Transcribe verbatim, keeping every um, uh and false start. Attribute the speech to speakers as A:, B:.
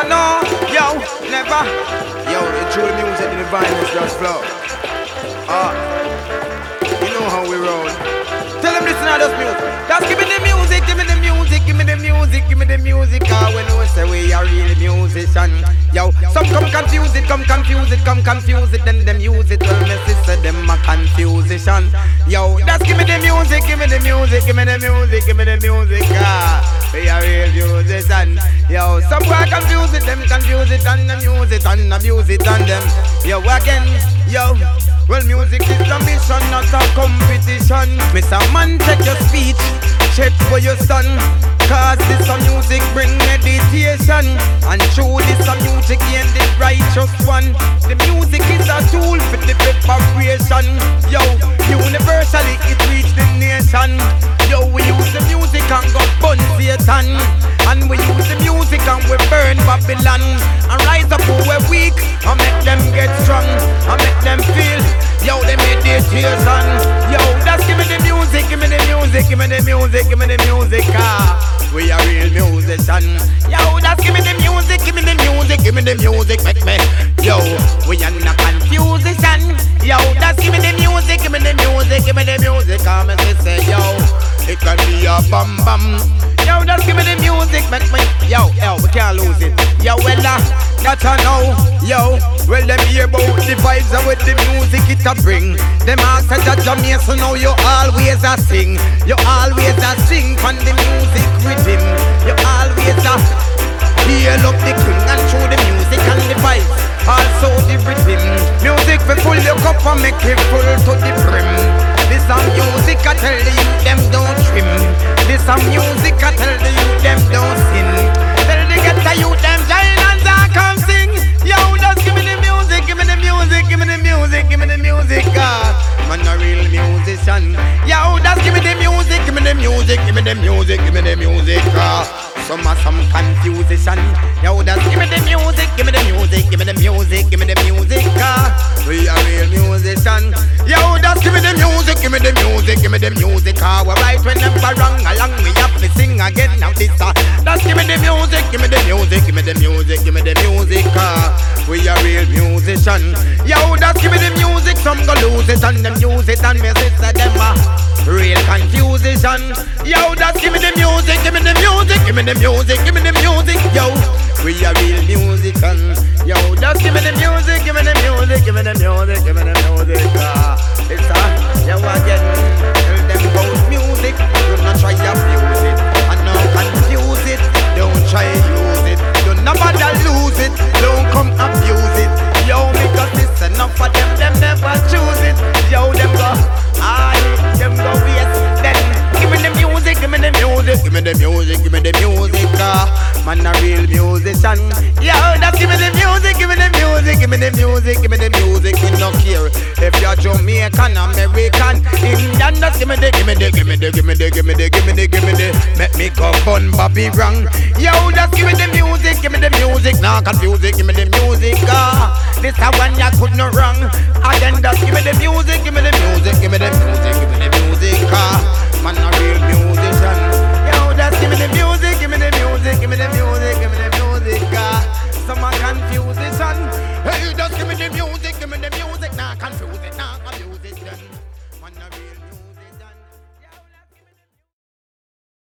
A: I know, yo, never. Yo, the true music, the divineness just flow. Ah, you know how we roll. Tell them listen to this music. Just give me the music, give me the music, give me the music, give me the music. Ah, when we say we are really musician. Yo, some come confuse it, come confuse it, come confuse it, then them use it. Well, my sister, them a confusion. Yo, just give me the music, give me the music, give me the music, give me the music. Ah, we are real musician. Yo, some boy confuse it, them confuse it, and them use it, and abuse it, and them. Yo, again, yo. Well, music is a mission, not a competition. Mister Man, take your speech, check for your son. Cause this a music bring meditation. And through this a music gain the righteous one. The music is a tool for the preparation. Yo, universally it reach the nation. Yo, we use the music and go burn Satan. And we use the music and we burn Babylon. And rise up who we're weak and make them get strong. And make them feel, yo, they meditation. Yo, just give me the music, give me the music, give me the music, give me the music. Ah, we are real musician. Yo, just give me the music, give me the music, give me the music, make me. Yo, we are not confusion. Yo, just give me the music, give me the music, give me the music. Come and say, yo, it can be a bam bam. Yo, just give me the music, make me. Yo, yo, we can't lose it. Yo, well, uh, that's a know. Yo, well, them hear about the vibes and with the music it a bring. Them ask a judge of me, so now you always a sing. You always a sing from the music rhythm. You always a heal up the king and show the music and the vibes. Also the rhythm. Music for full your cup and make it full to the brim. This a music I tell you them don't trim. This a music I tell the youth them don't sin. Tell the get the youth them giant and I come sing. Yo, just give me the music, give me the music, give me the music, give me the music. Ah, man a real musician. Yo, just give me the music, give me the music, give me the music, give me the music. Ah, some are some confusion. Yo, just give me the music, give me the music, give me the music, give me the music. Ah, we a real musician. Yo, just give me the music, give me the music, give me the music. Ah, we right whenever wrong along we have to sing again. Now this ah, just give me the music, give me the music, give me the music, give me the music. Ah, we a real musician. Yo, just give me the music, some go lose it and them use it and me sister them ah, real confusion. Yo, just give me the music, give me the music, give me the music, give me the music. Yo, we a real musician. Yo, just give me the music, give me the music, give me the music, give me the music. Ah, it's a, yo again, tell them about music. Do not try to abuse it, and no confuse it. Don't try to use it, do not bother lose it. Don't come abuse it. Yo, because it's enough for them, them never choose it. Yo, them go, aye, them go waste. Then give me the music, give me the music, give me the music, give me the music. Ah, man a real musician. Yo, just give me the music, give me the music, give me the music, give me the music. We no care if you're Jamaican, American, Indian. Just give me the, give me the, give me the, give me the, give me the, give me the, give me the. Make me go fun, Bobby wrong. Yo, just give me the music, give me the music. Nah, confuse it, give me the music. Ah, this a one ya could no wrong. Again, just give me the music, give me the music, give me the music, give me the music. Ah, man a real musician.